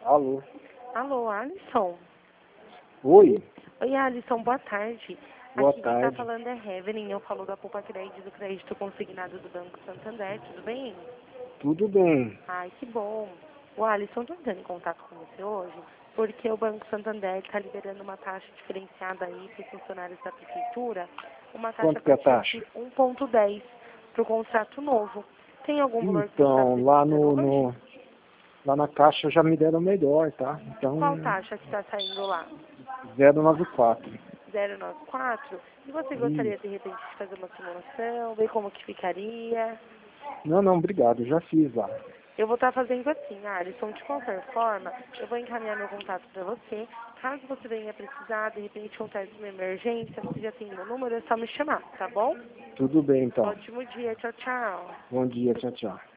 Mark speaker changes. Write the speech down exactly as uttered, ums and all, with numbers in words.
Speaker 1: Alô?
Speaker 2: Alô, Alisson?
Speaker 1: Oi?
Speaker 2: Oi, Alisson, boa tarde.
Speaker 1: Boa
Speaker 2: Aqui quem
Speaker 1: tarde.
Speaker 2: tá falando é Heaven, eu falo da Poupa Crédito, do crédito consignado do Banco Santander, tudo bem?
Speaker 1: Tudo bem.
Speaker 2: Ai, que bom. O Alisson, tô entrando em contato com você hoje, porque o Banco Santander está liberando uma taxa diferenciada aí para os funcionários da prefeitura, uma taxa
Speaker 1: Quanto que é
Speaker 2: a
Speaker 1: a
Speaker 2: partir
Speaker 1: taxa?
Speaker 2: de um ponto dez para o contrato novo. Tem algum valor que você está
Speaker 1: Então, lá
Speaker 2: precisando
Speaker 1: no,
Speaker 2: hoje?
Speaker 1: no lá na caixa já me deram melhor, tá? Então,
Speaker 2: Qual taxa que está saindo lá?
Speaker 1: zero nove quatro.
Speaker 2: zero nove quatro? E você gostaria,
Speaker 1: Isso.
Speaker 2: de repente, de fazer uma simulação, ver como que ficaria?
Speaker 1: Não, não, obrigado, já fiz lá.
Speaker 2: Eu vou estar fazendo assim, Alisson, de qualquer forma, eu vou encaminhar meu contato para você. Caso você venha precisar, de repente, acontece uma emergência, você já tem meu número, é só me chamar, tá bom?
Speaker 1: Tudo bem, então.
Speaker 2: Ótimo dia, tchau, tchau.
Speaker 1: Bom dia, tchau, tchau.